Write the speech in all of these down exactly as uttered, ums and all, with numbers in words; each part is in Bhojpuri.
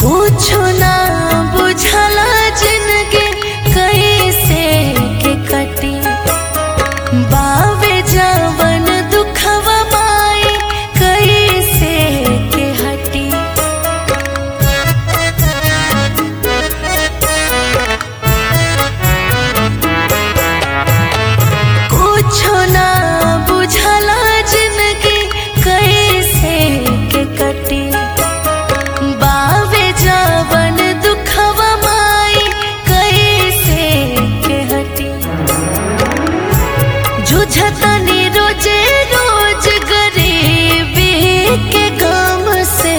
कुछो ना बुझला जिंदगी कैसे के कटी बावे जवन दुखवा माई कैसे के हटी। कुछो ना बुझला जिंदगी कैसे के कटी बावे जवन दुखवा माई कैसे के हटी। जुझतनी रोजे रोज गरीबी के गम से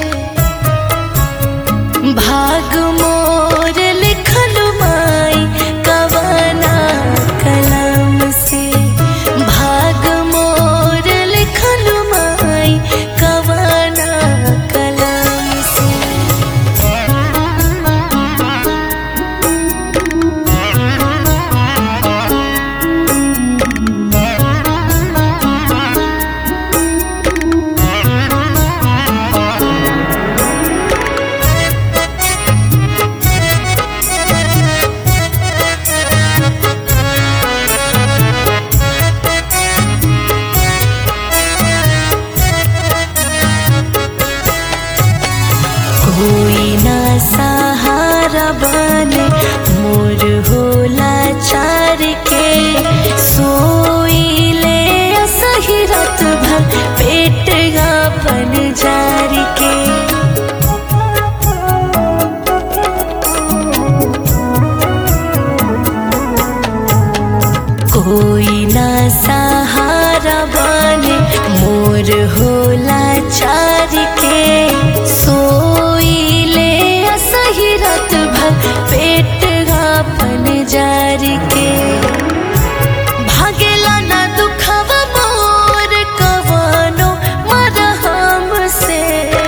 भाग मोर लिखल माई कवना कलम से भाग मोर लिखल माई कवना कलम से। कोई ना सहारा बने मोर होला चार के सोई ले सही रात भर पेट अपन जार के। कोई ना सहारा बने मोर होला चार के सोई ले सही रात भर पेट अपन जार के। भागेला ना दुखवा मोर कवनो मरहम से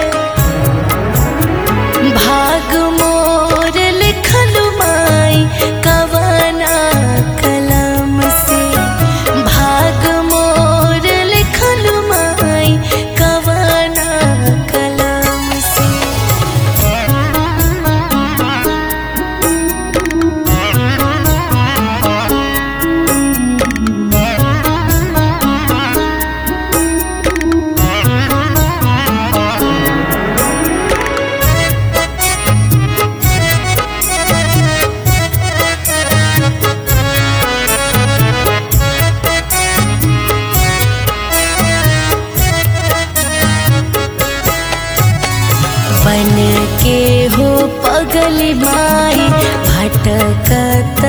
भाग मोर लिखल माई कवना कलम से भाग मोर लिखल माई कवना कलम से। बन के हो पगली माई भटकत